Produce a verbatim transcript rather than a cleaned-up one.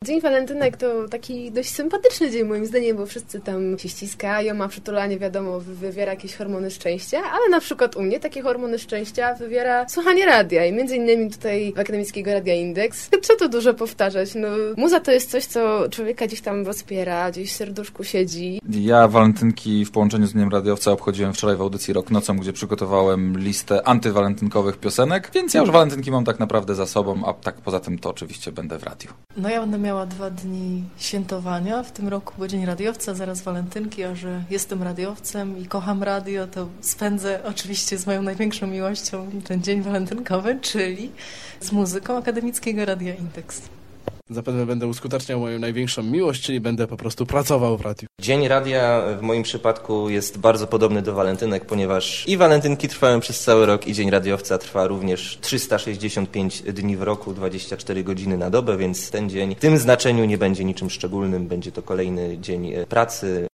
Dzień Walentynek to taki dość sympatyczny dzień moim zdaniem, bo wszyscy tam się ściskają, a przytulanie wiadomo wywiera jakieś hormony szczęścia, ale na przykład u mnie takie hormony szczęścia wywiera słuchanie radia i między innymi tutaj w Akademickiego Radia Indeks. Co tu dużo powtarzać? No, muza to jest coś, co człowieka gdzieś tam rozpiera, gdzieś w serduszku siedzi. Ja walentynki w połączeniu z Dniem Radiowca obchodziłem wczoraj w audycji Rok Nocą, gdzie przygotowałem listę antywalentynkowych piosenek, więc ja już walentynki mam tak naprawdę za sobą, a tak poza tym to oczywiście będę w radiu. No ja będę miała dwa dni świętowania w tym roku, bo Dzień Radiowca, zaraz walentynki, a że jestem radiowcem i kocham radio, to spędzę oczywiście z moją największą miłością ten dzień walentynkowy, czyli z muzyką Akademickiego Radia Indeks. Zapewne będę uskuteczniał moją największą miłość, czyli będę po prostu pracował w radiu. Dzień radia w moim przypadku jest bardzo podobny do walentynek, ponieważ i walentynki trwają przez cały rok i Dzień Radiowca trwa również trzysta sześćdziesiąt pięć dni w roku, dwadzieścia cztery godziny na dobę, więc ten dzień w tym znaczeniu nie będzie niczym szczególnym, będzie to kolejny dzień pracy.